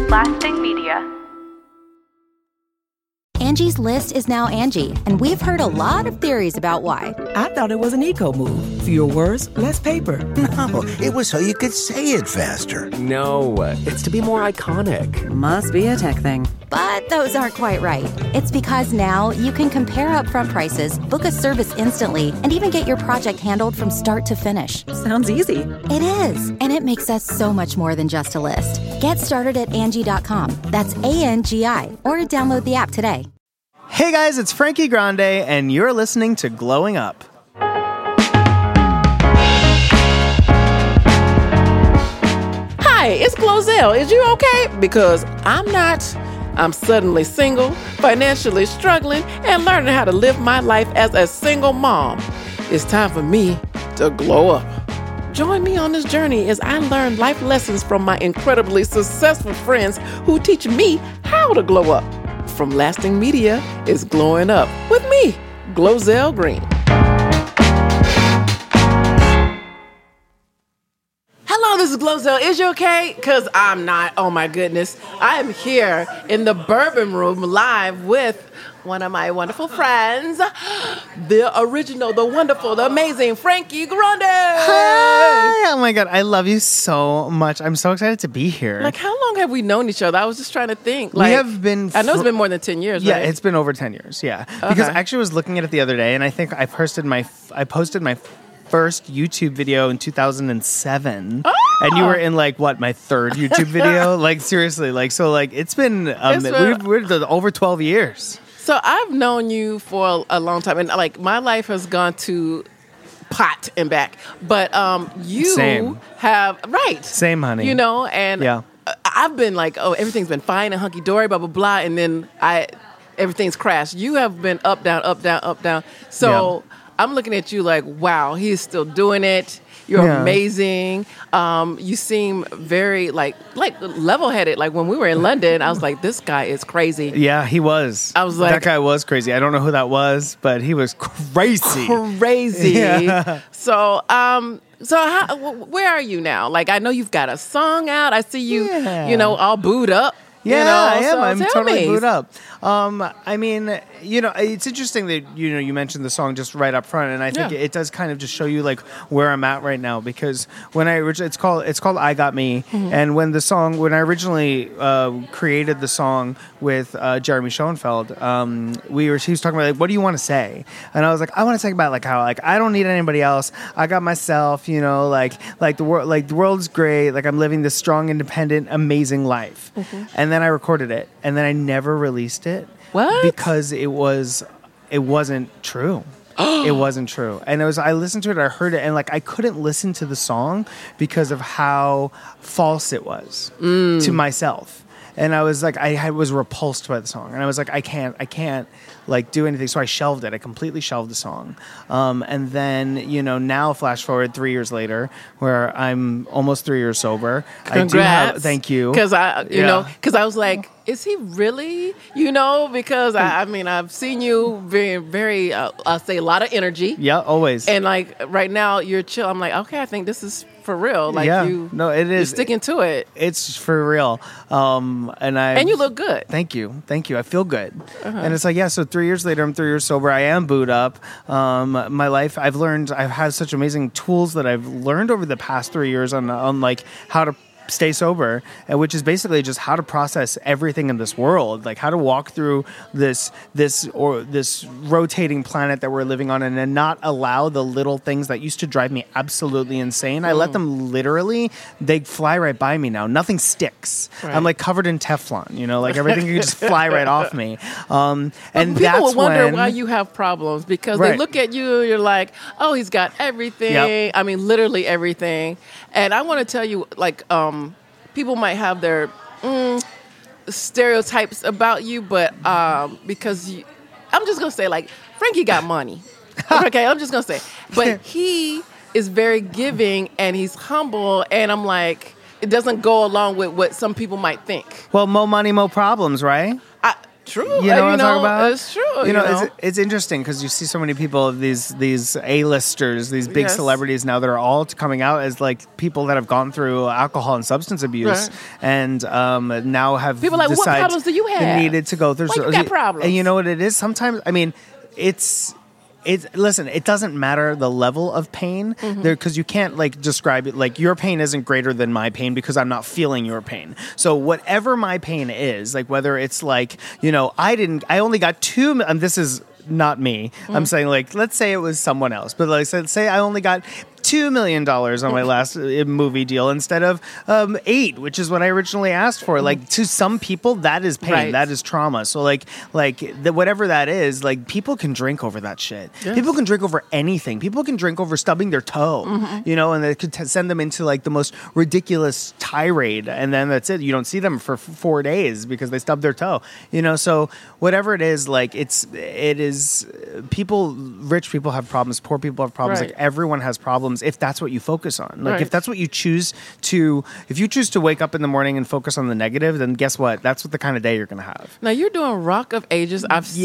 Lasting Media. Angie's List is now Angie, and we've heard a lot of theories about why. I thought it was an eco move. Fewer words, less paper. No, it was so you could say it faster. No, it's to be more iconic. Must be a tech thing. But those aren't quite right. It's because now you can compare upfront prices, book a service instantly, and even get your project handled from start to finish. Sounds easy. It is, and it makes us so much more than just a list. Get started at Angie.com. That's ANGI, or download the app today. Hey guys, it's Frankie Grande, and you're listening to Glowing Up. Hi, it's Glozell. Is you okay? Because I'm not. I'm suddenly single, financially struggling, and learning how to live my life as a single mom. It's time for me to glow up. Join me on this journey as I learn life lessons from my incredibly successful friends who teach me how to glow up. From Lasting Media is Glowing Up with me, Glozell Green. Hello, this is Glozell. Is you okay? Because I'm not. Oh, my goodness. I am here in the Bourbon Room live with one of my wonderful friends, the original, the wonderful, the amazing Frankie Grande. Hi! Oh my God, I love you so much. I'm so excited to be here. Like, how long have we known each other? I was just trying to think. We have been... I know it's been more than 10 years, yeah, right? it's been over 10 years, yeah. Okay. Because actually I was looking at it the other day, and I think I posted my first YouTube video in 2007. Oh! And you were in, like, what, my third YouTube video? Like, seriously. Like, so, like, it's been we're over 12 years. So I've known you for a long time, and like my life has gone to pot and back. But you Same. have Same, honey. You know, and yeah. I've been like, oh, everything's been fine and hunky dory, blah blah blah, and then everything's crashed. You have been up down, up down, up down. So I'm looking at you like, wow, he's still doing it. You're amazing. You seem very like level-headed. Like when we were in London, I was like, this guy is crazy. Yeah, he was. I was like, that guy was crazy. I don't know who that was, but he was crazy. Crazy. Yeah. So, where are you now? Like, I know you've got a song out. I see you, all booed up. Yeah, I am. So I'm tell totally me. booed up. I mean, it's interesting that, you mentioned the song just right up front, and I think it does kind of just show you, like, where I'm at right now, because when it's called I Got Me, and when I originally created the song with Jeremy Schoenfeld, he was talking about, like, what do you want to say? And I was like, I want to talk about, like, how, like, I don't need anybody else. I got myself, like the world's great. Like, I'm living this strong, independent, amazing life. And then I recorded it, and then I never released it. What? Because it wasn't true. It wasn't true. And I listened to it, I heard it, and like I couldn't listen to the song because of how false it was to myself. And I was like, I was repulsed by the song, and I was like, I can't like do anything. So I shelved it. I completely shelved the song. And then, now flash forward 3 years later, where I'm almost 3 years sober. Congrats. Thank you. Because because I was like, is he really? Because I mean, I've seen you very, very, I'll say a lot of energy. Yeah, always. And like right now you're chill. I'm like, okay, I think this is for real. Like it is. You're sticking to it. It's for real. And you look good. Thank you. I feel good. And it's like, so 3 years later, I'm 3 years sober. I am booed up. My life, I've had such amazing tools that I've learned over the past 3 years on like how to stay sober, which is basically just how to process everything in this world, like how to walk through this rotating planet that we're living on, and then not allow the little things that used to drive me absolutely insane. I let them they fly right by me now. Nothing sticks. Right. I'm like covered in Teflon, like everything can just fly right off me. And people will wonder why you have problems, because they look at you, you're like, oh, he's got everything. Yep. I mean, literally everything. And I want to tell you, like, people might have their stereotypes about you, but because I'm just going to say, like, Frankie got money. Okay, I'm just going to say. But he is very giving, and he's humble, and I'm like, it doesn't go along with what some people might think. Well, more money, more problems, right? True. You know what I'm talking about? It's true. You know, it's interesting because you see so many people, these A-listers, these big celebrities now that are all coming out as like people that have gone through alcohol and substance abuse, and now have people like, what problems do you have? Needed to go through. Why you got problems? And you know what it is? Sometimes, I mean, listen, it doesn't matter the level of pain there, because you can't like describe it like your pain isn't greater than my pain because I'm not feeling your pain. So whatever my pain is, like whether it's like, you know, I only got this is not me. I'm saying like, let's say it was someone else, but like say I only got $2 million on my last movie deal instead of 8, which is what I originally asked for. Like to some people, that is pain, Right. that is trauma. So whatever that is, like people can drink over that shit. Yes. People can drink over anything. People can drink over stubbing their toe, you know, and it could send them into like the most ridiculous tirade, and then that's it. You don't see them for 4 days because they stubbed their toe, you know. So whatever it is, like it is people. Rich people have problems. Poor people have problems. Right. Like everyone has problems. If that's what you focus on, like Right. if that's what you choose to, if you choose to wake up in the morning and focus on the negative, then guess what? That's what the kind of day you're going to have. Now you're doing Rock of Ages.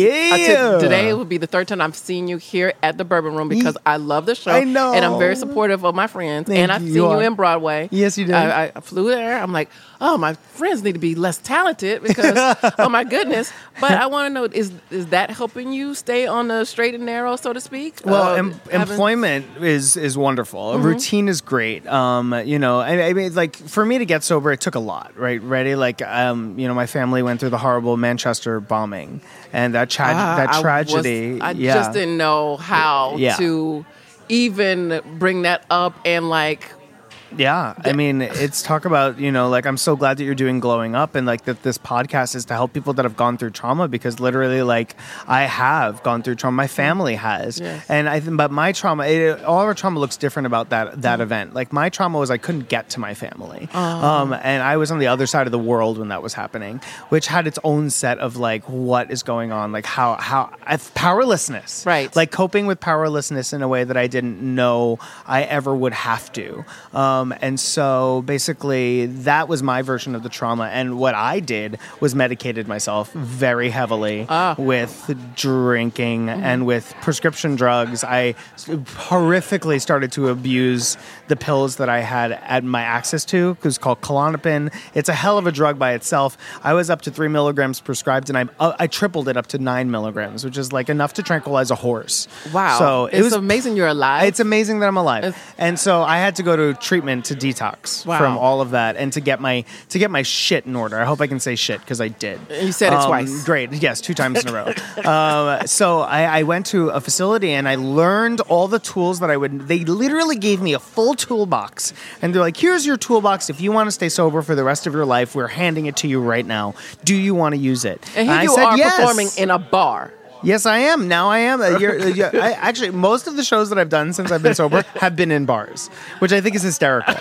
Yeah. Today will be the third time I've seen you here at the Bourbon Room because I love the show. I know. And I'm very supportive of my friends. Thank and I've you. seen You you are. in Broadway. Yes, you did. I flew there. I'm like, oh, my friends need to be less talented because, oh my goodness. But I want to know, is that helping you stay on the straight and narrow, so to speak? Well, employment is wonderful. Routine is great. You know, I mean, like for me to get sober, it took a lot, right? Ready? Like, you know, my family went through the horrible Manchester bombing and that tragedy. I just didn't know how Yeah. to even bring that up and like. Yeah, I mean, it's talk about, you know, like I'm so glad that you're doing Glowing Up and like that this podcast is to help people that have gone through trauma, because literally like I have gone through trauma. My family has. Yes. And I think, but my trauma, all our trauma looks different about that event. Like my trauma was I couldn't get to my family. And I was on the other side of the world when that was happening, which had its own set of like what is going on, like how powerlessness. Right. Like coping with powerlessness in a way that I didn't know I ever would have to. And so basically that was my version of the trauma. And what I did was medicated myself very heavily with drinking and with prescription drugs. I horrifically started to abuse the pills that I had at my access to. It was called Klonopin. It's a hell of a drug by itself. I was up to 3 milligrams prescribed, and I tripled it up to 9 milligrams, which is like enough to tranquilize a horse. Wow. So it's amazing you're alive. It's amazing that I'm alive. And so I had to go to treatment to detox from all of that and to get my shit in order. I hope I can say shit because I did. You said it twice. Great. Yes, 2 times in a row. So I went to a facility and I learned all the tools that they literally gave me a full toolbox. And they're like, here's your toolbox. If you want to stay sober for the rest of your life, we're handing it to you right now. Do you want to use it? And here you are performing in a bar. Yes, I am. Now I am. Actually, most of the shows that I've done since I've been sober have been in bars, which I think is hysterical.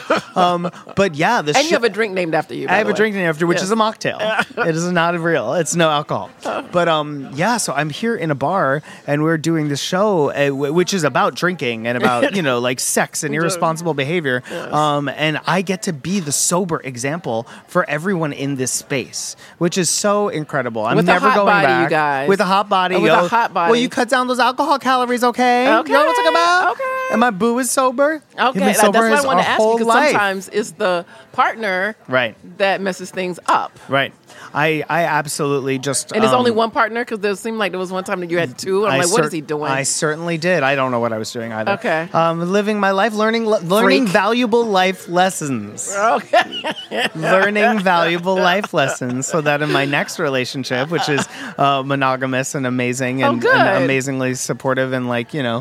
But yeah, you have a drink named after you. I have a drink named after, which is a mocktail. It is not real. It's no alcohol. But yeah, so I'm here in a bar and we're doing this show, which is about drinking and about like sex and irresponsible behavior. And I get to be the sober example for everyone in this space, which is so incredible. I'm with never a hot going body, back you guys. with a hot body. With a hot body. Well, you cut down those alcohol calories, okay? Okay. You know what I'm talking about? Okay. And my boo is sober. Okay, He's been that's sober what I his want to ask you, whole because life. sometimes it's the partner that messes things up. Right. I absolutely just... And it's only one partner? Because there seemed like there was one time that you had 2. I'm like, what is he doing? I certainly did. I don't know what I was doing either. Okay. Living my life, learning valuable life lessons. Okay. Learning valuable life lessons so that in my next relationship, which is monogamous and amazing and amazingly supportive and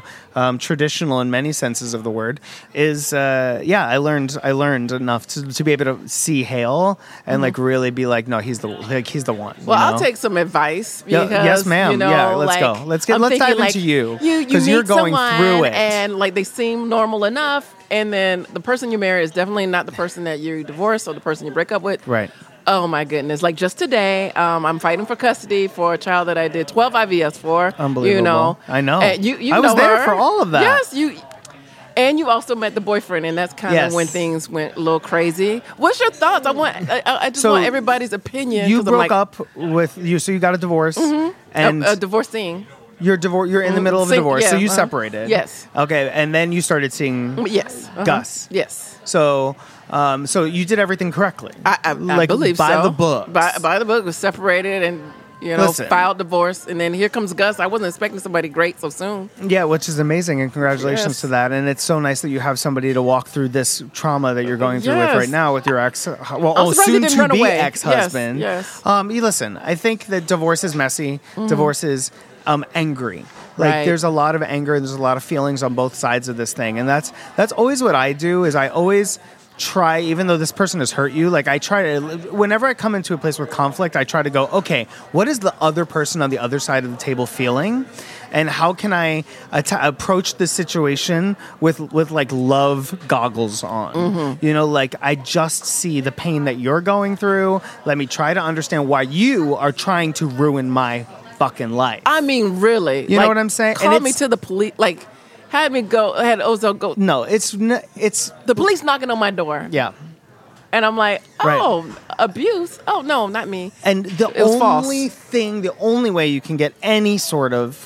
traditional in many senses of the word, is I learned enough to be able to see Hale and really be like, no, he's the one. Well, I'll take some advice. Because, yes, ma'am. Let's go. Let's dive into you because you're going through it, and they seem normal enough, and then the person you marry is definitely not the person that you divorce or the person you break up with. Right. Oh my goodness! Like just today, I'm fighting for custody for a child that I did 12 IVFs for. Unbelievable. I know. You I was know there her. for all of that. Yes, And you also met the boyfriend, and that's kind of Yes. when things went a little crazy. What's your thoughts? I just want everybody's opinion. You 'cause I'm broke like, up with you, so you got a divorce, and divorcing. you're in the middle of a divorce, so you uh-huh. separated. Yes. Okay, and then you started seeing Yes. Gus. Yes. So, so you did everything correctly. I like believe by so. the book. By the book, was separated and Listen. filed divorce, and then here comes Gus. I wasn't expecting somebody great so soon. Yeah, which is amazing, and congratulations Yes. to that. And it's so nice that you have somebody to walk through this trauma that you're going through with Yes. right now with your ex, I'm surprised he soon didn't to run be away. ex-husband. Yes. You listen. I think that divorce is messy. Divorce is angry. Like Right. there's a lot of anger. There's a lot of feelings on both sides of this thing, and that's always what I do. Is I always try, even though this person has hurt you, like I try to, whenever I come into a place with conflict, I try to go, okay, what is the other person on the other side of the table feeling? And how can I approach this situation with like love goggles on? You know, like I just see the pain that you're going through. Let me try to understand why you are trying to ruin my fucking life. I mean, really. You know what I'm saying? And Called me it's- to the police. Like, had Ozil go. No, it's The police knocking on my door. yeah. And I'm like, Right. oh, abuse? Oh, no, not me. And the It was false. the only way you can get any sort of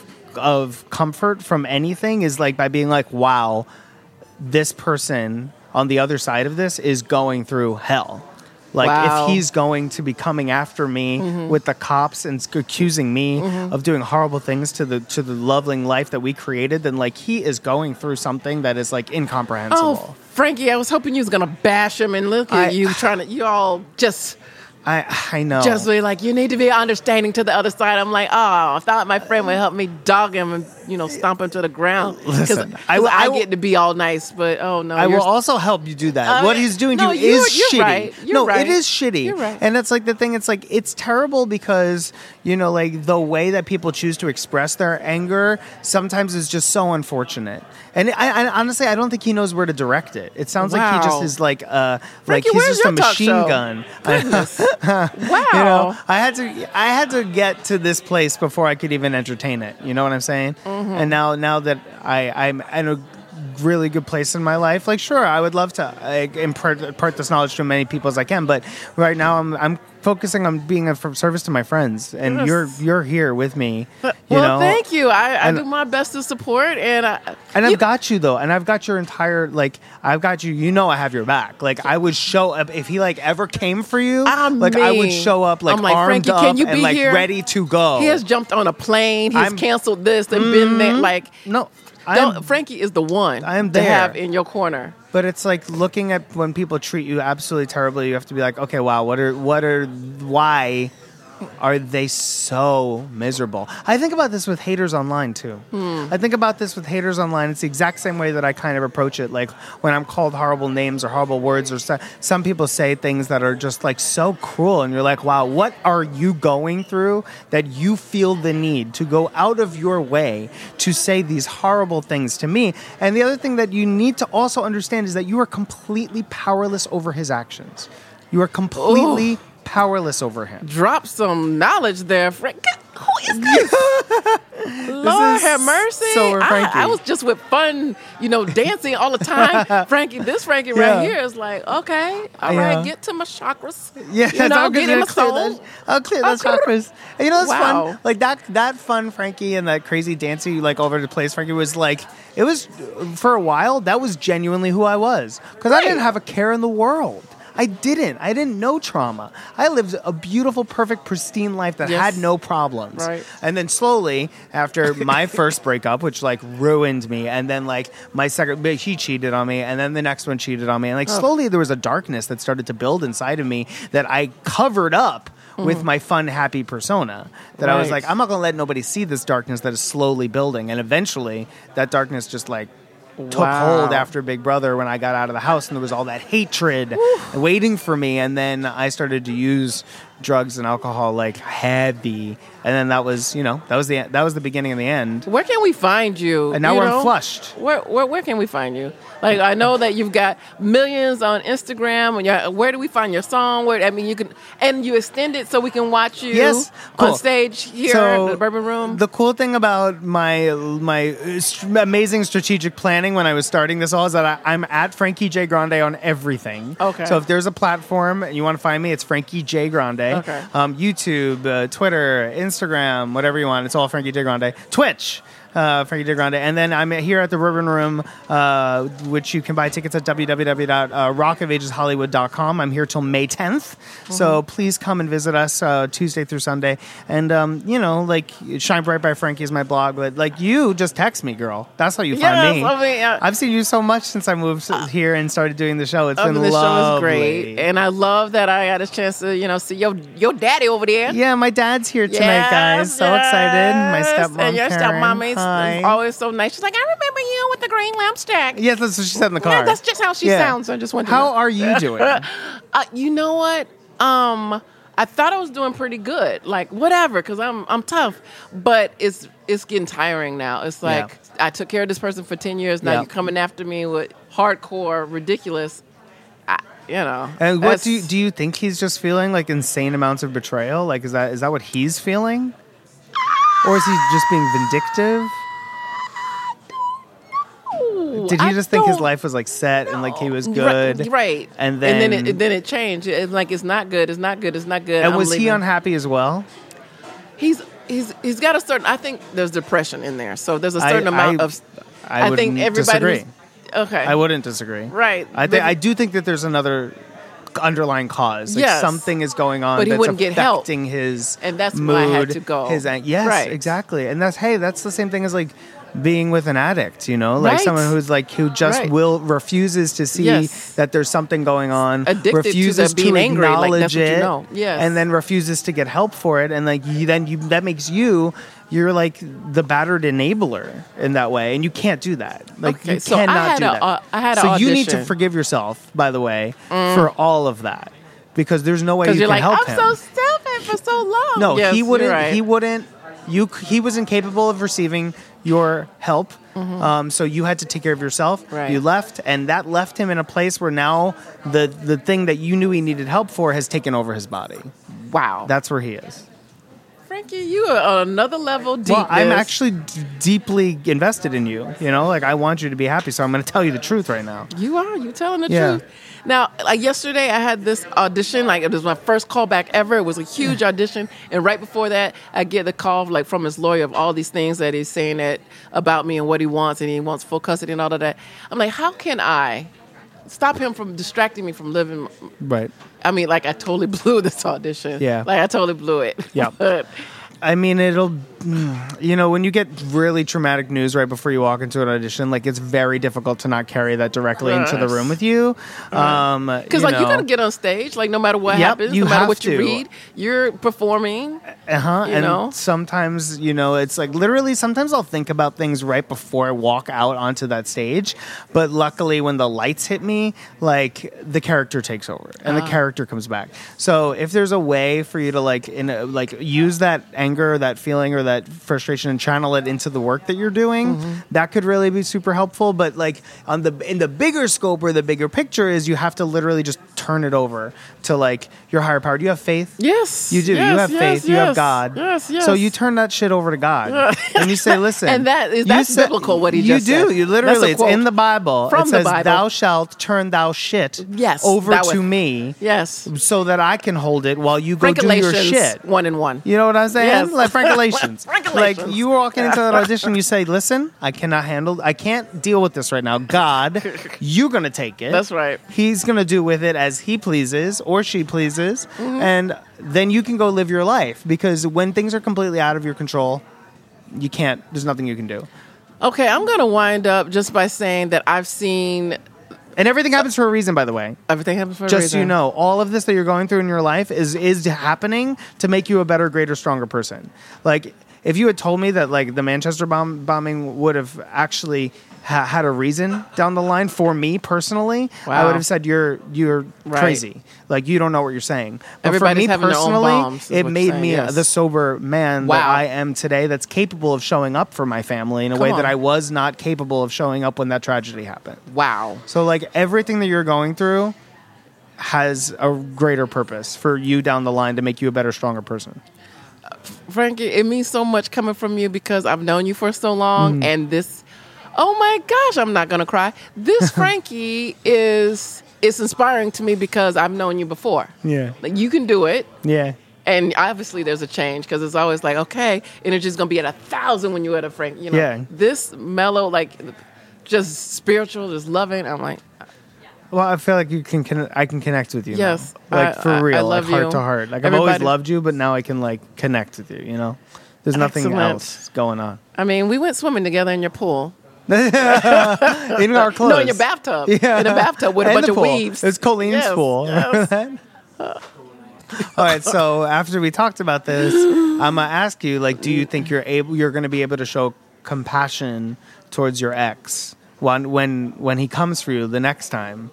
comfort from anything is like by being like, wow, this person on the other side of this is going through hell. Like Wow. if he's going to be coming after me with the cops and accusing me of doing horrible things to the lovely life that we created, then like he is going through something that is like incomprehensible. Oh, Frankie, I was hoping you was going to bash him, and look at you you all just I know. Just be like, you need to be understanding to the other side. I'm like, oh, I thought my friend would help me dog him and, stomp him to the ground. Listen, I get to be all nice, but oh no. I will also help you do that. What he's doing to you is you're shitty. Right. You're right. It is shitty. You're right. And that's like the thing. It's like, it's terrible because, like the way that people choose to express their anger sometimes is just so unfortunate. And I honestly, I don't think he knows where to direct it. It sounds like he just is like, Frankie, he's where's just a your talk machine show? gun. Goodness. Wow. I had to get to this place before I could even entertain it. You know what I'm saying? Mm-hmm. And now that I'm in a really good place in my life, like sure, I would love to impart this knowledge to as many people as I can. But right now, I'm focusing on being of service to my friends, and Yes. you're here with me. Well, thank you. I And- do my best to support, and I've got you though, and I've got your entire I've got you. I have your back. Like I would show up if he ever came for you. I would show up I'm like, armed Frankie, up can you and be here? ready to go. He has jumped on a plane. He's I'm- canceled this and been there. Like, no. Frankie is the one I am to there. have in your corner. But it's like looking at when people treat you absolutely terribly. You have to be like, okay, wow, why are they so miserable? I think about this with haters online too. I think about this with haters online. It's the exact same way that I kind of approach it. Like when I'm called horrible names or horrible words, or some people say things that are just like so cruel, and you're like, wow, what are you going through that you feel the need to go out of your way to say these horrible things to me? And the other thing that you need to also understand is that you are completely powerless over his actions. You are completely powerless over him. Drop some knowledge there, Frank. Who is this? Lord is have mercy. so Frankie. I was just with fun, dancing all the time. Frankie Yeah. right here is like, okay, all right, Yeah. get to my chakras. Yeah, Get in the zone. I'll clear those chakras. And it's Wow. fun. Like that fun Frankie and that crazy dancing, over the place Frankie was it was for a while. That was genuinely who I was because I didn't have a care in the world. I didn't know trauma. I lived a beautiful, perfect, pristine life that Yes. had no problems. Right. And then slowly, after my first breakup, which ruined me, and then my second, he cheated on me, and then the next one cheated on me, and slowly there was a darkness that started to build inside of me that I covered up with my fun, happy persona. That I was Right. like, I'm not going to let nobody see this darkness that is slowly building, and eventually that darkness just took Wow. hold after Big Brother when I got out of the house, and there was all that hatred waiting for me. And then I started to use drugs and alcohol like heavy, and then that was the beginning of the end. Where can we find you? And now we're flushed. Where can we find you? Like, I know that you've got millions on Instagram. And where do we find your song? You can, and you extend it so we can watch you on stage here at the Bourbon Room. The cool thing about my amazing strategic planning when I was starting this all is that I'm at Frankie J. Grande on everything. Okay. So if there's a platform and you want to find me, it's Frankie J. Grande. Okay. YouTube, Twitter, Instagram, whatever you want. It's all Frankie J. Grande. Twitch. Frankie J. Grande. And then I'm here at the Bourbon Room, which you can buy tickets at www.rockofAgesHollywood.com. I'm here till May 10th. So please come and visit us Tuesday through Sunday. And, Shine Bright by Frankie is my blog. But, you just text me, girl. That's how you find me. I've seen you so much since I moved here and started doing the show. It's been lovely. The show is great. And I love that I got a chance to, see your daddy over there. Yeah, my dad's here tonight, guys. So excited. My stepmom, and your Karen. stepmom is always so nice. She's like, I remember you with the green lamp stack. Yes, that's what she said in the car. Yeah, that's just how she sounds. I just wanted to know. How are you doing? You know what? I thought I was doing pretty good. Like, whatever, because I'm tough. But it's getting tiring now. It's like, I took care of this person for 10 years. Now you're coming after me with hardcore, ridiculous, And what do you think he's just feeling, like insane amounts of betrayal? Like, is that what he's feeling? Or is he just being vindictive? Did he just think his life was like set and like he was good? Right. And then it changed. It's like it's not good. It's not good. It's not good. And was he unhappy as well? He's got a certain. I think there's depression in there. So there's a certain amount of. I think everybody. Disagree. Okay. I wouldn't disagree. Right. I do think that there's another underlying cause. Like something is going on but he that's wouldn't get help. affecting his and that's mood, why I had to go. Yes, exactly. And that's the same thing as like being with an addict, like someone who just refuses to see that there's something going on, addicted refuses to being angry, acknowledge it, Yes. and then refuses to get help for it, and like that makes you're like the battered enabler in that way, and you can't do that. Like you cannot do that. I had so an you audition. need to forgive yourself, by the way, for all of that, because there's no way you can help him. I'm so stupid for so long. No, yes, he wouldn't. Right. He wouldn't. He was incapable of receiving your help. So you had to take care of yourself. Right. You left, and that left him in a place where now the thing that you knew he needed help for has taken over his body. Wow. That's where he is. Frankie, you are on another level deep. Well, I'm actually deeply invested in you. Like I want you to be happy, so I'm going to tell you the truth right now. You are. You're telling the truth. Now, like yesterday, I had this audition. Like it was my first callback ever. It was a huge audition, and right before that, I get the call like from his lawyer of all these things that he's saying about me and what he wants, and he wants full custody and all of that. I'm like, how can I stop him from distracting me from living? Right. I mean, like I totally blew this audition. Yeah. Like I totally blew it. Yeah. I mean, it'll, when you get really traumatic news right before you walk into an audition, like it's very difficult to not carry that directly into the room with you. Because you got to get on stage, like no matter what happens, no matter what you read, you're performing. And sometimes, it's like literally sometimes I'll think about things right before I walk out onto that stage. But luckily when the lights hit me, like the character takes over and the character comes back. So if there's a way for you to use that anger, that feeling, or that frustration and channel it into the work that you're doing, that could really be super helpful. But like in the bigger scope or the bigger picture is you have to literally just turn it over to like your higher power. Do you have faith? Yes. You do. Yes, you have yes, faith. Yes, you have God. Yes, yes. So you turn that shit over to God. And you say, listen. And that's biblical what he just said. You do. You literally, it's in the Bible. From it says, the Bible. thou shalt turn thou shit over to me. Yes. So that I can hold it while you go do your shit. 1 and 1. You know what I'm saying? Yes. Like Frankulations. Like you walking into that Yes. audition, you say, listen, I can't deal with this right now. God, you're going to take it. That's right. He's going to do with it as he pleases or she pleases. And then you can go live your life. Because when things are completely out of your control, there's nothing you can do. Okay, I'm going to wind up just by saying that I've seen... And everything happens for a reason, by the way. Everything happens for a reason. Just so you know, all of this that you're going through in your life is happening to make you a better, greater, stronger person. Like, if you had told me that, like, the Manchester bombing would have actually had a reason down the line for me personally, I Wow. would have said you're Right. crazy. Like you don't know what you're saying. But Everybody's for me having their own personally, bombs, is it what you're made saying, me yes. the sober man Wow. that I am today. That's capable of showing up for my family in a way on. that I was not capable of showing up when that tragedy happened. Wow. So like everything that you're going through has a greater purpose for you down the line to make you a better, stronger person. Frankie, it means so much coming from you because I've known you for so long, and this, oh my gosh, I'm not gonna cry. This Frankie is inspiring to me because I've known you before. Yeah. Like, you can do it, Yeah. and obviously there's a change because it's always like, okay, energy's gonna be at 1,000 when you're at a Frank. You know, Yeah. this mellow, like, just spiritual, just loving. I'm like, Well, I feel like I can connect with you. Yes, now. Like for real, I love like heart you. to heart. Like I've always Everybody- loved you, but now I can like connect with you. You know, there's nothing Excellent. else going on I mean, we went swimming together in your pool. in our clothes. No, in your bathtub. Yeah. In a bathtub with a And bunch the of pool. weaves. It's Colleen's Yes, pool. yes. Remember that? All right. So after we talked about this, I'm gonna ask you, like, do you think you're going to be able to show compassion towards your ex when he comes for you the next time?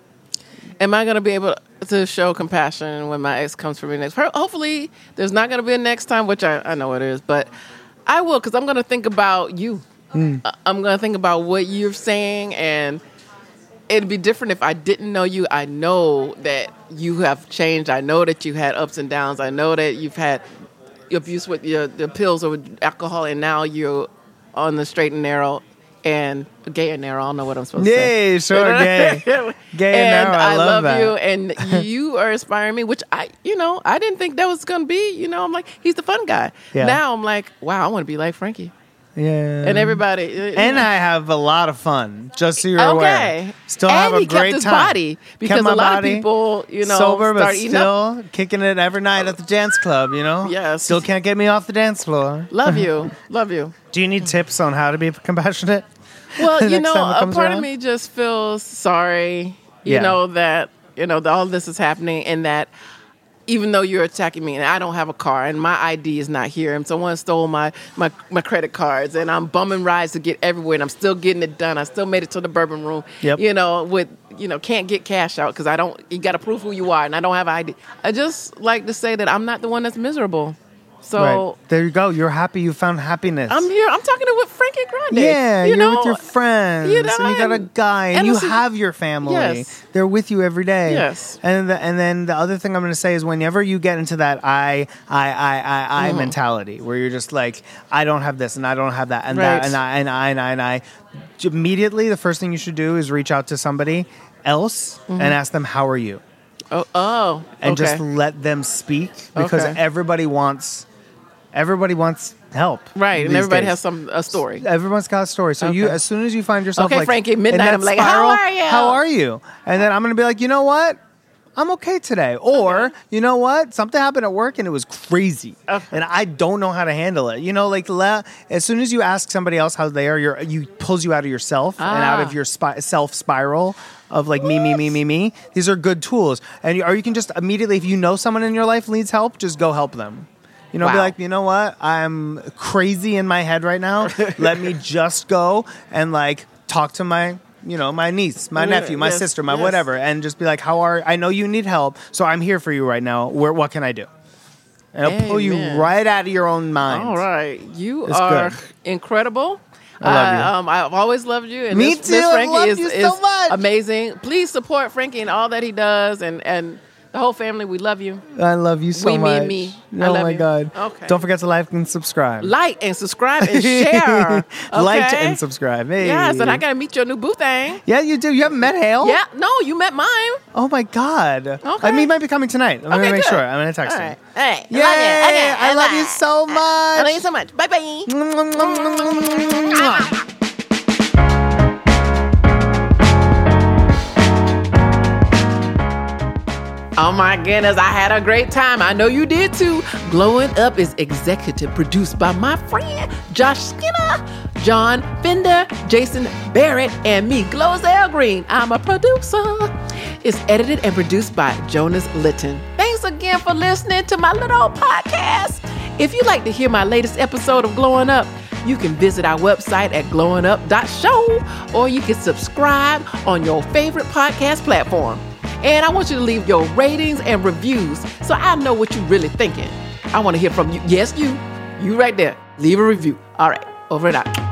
Am I going to be able to show compassion when my ex comes for me next? Hopefully, there's not going to be a next time, which I know it is, but I will because I'm going to think about you. I'm going to think about what you're saying, and it'd be different if I didn't know you. I know that you have changed. I know that you had ups and downs. I know that you've had abuse with the pills or with alcohol, and now you're on the straight and narrow. And gay and narrow, I don't know what I'm supposed to say. Yay, sure, gay. Gay and narrow, I love that. you, and you are inspiring me, which I didn't think that was going to be, I'm like, he's the fun guy. Yeah. Now I'm like, wow, I want to be like Frankie. Yeah. And everybody. And I have a lot of fun, just so you're aware. Okay. Still and have a he great kept his time. body because Kept my a lot body of people, sober, but start eating up. still kicking it every night at the dance club, Yes. Still can't get me off the dance floor. Love you. Love you. Do you need tips on how to be compassionate? Well, Next time it a comes part around? of me just feels sorry, Yeah. that all this is happening, and that even though you're attacking me, and I don't have a car, and my ID is not here, and someone stole my credit cards, and I'm bumming rides to get everywhere, and I'm still getting it done. I still made it to the bourbon room. Yep. Can't get cash out because you got to prove who you are, and I don't have ID. I just like to say that I'm not the one that's miserable. So Right. There you go. You're happy. You found happiness. I'm here. I'm talking with Frankie Grande. Yeah, you're with your friends, you know, and you got a guy, and you have your family. Yes. They're with you every day. Yes. And then the other thing I'm going to say is whenever you get into that I mentality, where you're just like, I don't have this, and I don't have that, and Right. that, and I, immediately the first thing you should do is reach out to somebody else and ask them, how are you? Oh, And okay. just let them speak, because Okay. everybody wants help. Right, and these everybody days. has a story. Everyone's got a story. So you, Okay. as soon as you find yourself, Okay, like, Frankie, in midnight, that I'm like, how spiral, are you? How are you? And then I'm going to be like, you know what? I'm okay today. Or, you know what? Something happened at work and it was crazy. Okay. And I don't know how to handle it. As soon as you ask somebody else how they are, you pulls you out of yourself and out of your self spiral of like me. These are good tools. Or you can just immediately, if you know someone in your life needs help, just go help them. Be Wow. like, you know what? I'm crazy in my head right now. Let me just go and like talk to my niece, my nephew, my Yes, sister, my yes. whatever, and just be like, I know you need help, so I'm here for you right now. What can I do? And it'll pull you Amen. right out of your own mind. All right, you It's are good. incredible. I love you. I've always loved you. And Me Miss too. I Frankie love is, you so is much. amazing. Please support Frankie and all that he does, and the whole family. We love you. I love you so We, me, much. and me. I Oh love my you. God. Okay. Don't forget to like and subscribe. Like and subscribe and share. Like Okay? and subscribe. Hey. Yes, and I gotta meet your new boo thing. Yeah, you do. You haven't met Hale? Yeah, no, you met mine. Oh my God. Okay. He might be coming tonight. I'm Okay, gonna make good. sure. I'm gonna text All him. right. Hey, Yay! I love you so much. I love you so much. Bye bye. Oh my goodness, I had a great time. I know you did too. Glowing Up is executive produced by my friend Josh Skinner, John Fender, Jason Barrett, and me, Glozell Green. I'm a producer. It's edited and produced by Jonas Litton. Thanks again for listening to my little podcast. If you'd like to hear my latest episode of Glowing Up, You can visit our website at glowingup.show, or you can subscribe on your favorite podcast platform. And I want you to leave your ratings and reviews so I know what you're really thinking. I want to hear from you. Yes, you right there. Leave a review. All right, over and out.